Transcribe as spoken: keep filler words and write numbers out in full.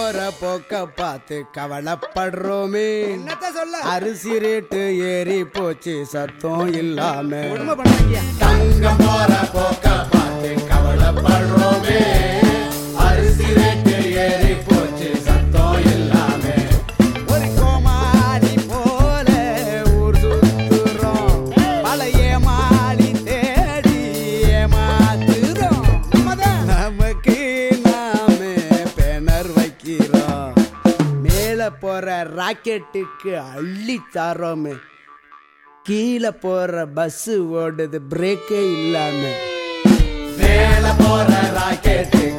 போற போக்க பார்த்து கவலைப்படுறோமே. என்னத்த சொல்ல, அரிசி ரேட்டு ஏறி போச்சு சத்தம் இல்லாம. தங்கம் போற போக்க பார்த்து கவலைப்படுறோமே. அரிசி ரேட்டு ஏறி போச்சு சத்தம் இல்லாம. ஒரு கோமாளி போல ஊர் சுத்துறோம், பல ஏமாளி தேடி ஏமாத்துறோம். நமக்கு நாமே பேனர் வைக்கிறோம், மேல போற ராக்கெட்டுக்கு அள்ளி தரோமே. கீழே போற பஸ் ஓடுது பிரேக்கே இல்லாம. மேல போற ராக்கெட்டுக்கு